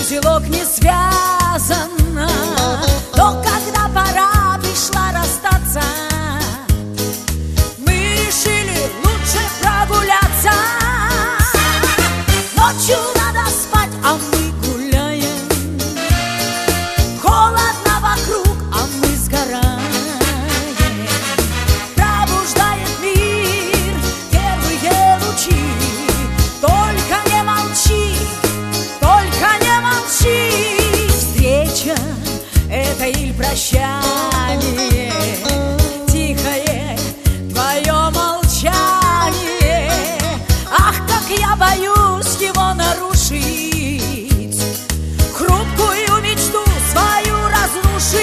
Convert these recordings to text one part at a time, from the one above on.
узелок не связано, но когда пора пришла расстаться, мы решили лучше прогуляться. Ночью надо спать, а мы гуляем. Холодно вокруг, а мы сгораем. Пробуждает мир первые лучи. Только не молчи, только не молчи. Встреча — это или прощание, тихое твое молчание. Ах, как я боюсь его нарушить, хрупкую мечту свою разрушить.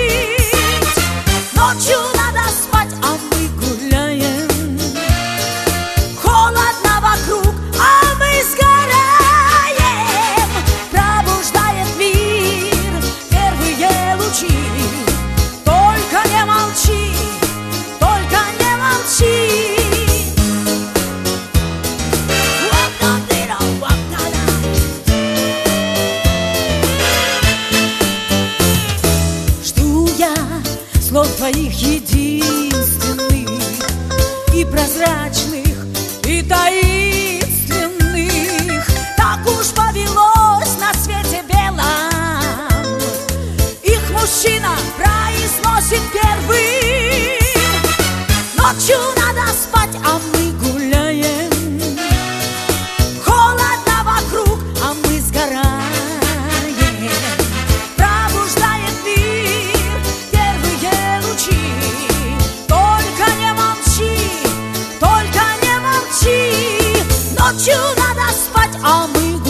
Ночью надо спать, а мы гуляем. Холодно вокруг, а мы сгораем. Пробуждает мир первые лучи. Только не молчи, только не молчи. Жду я слов твоих единственных и прозрачных, и таинственных. Так уж повелось на свете белом, их мужчина произносит первым. Ночью надо спать, а мы гуляем. Холодно вокруг, а мы сгораем. Пробуждает мир первые лучи. Только не молчи, только не молчи. Ночью надо спать, а мы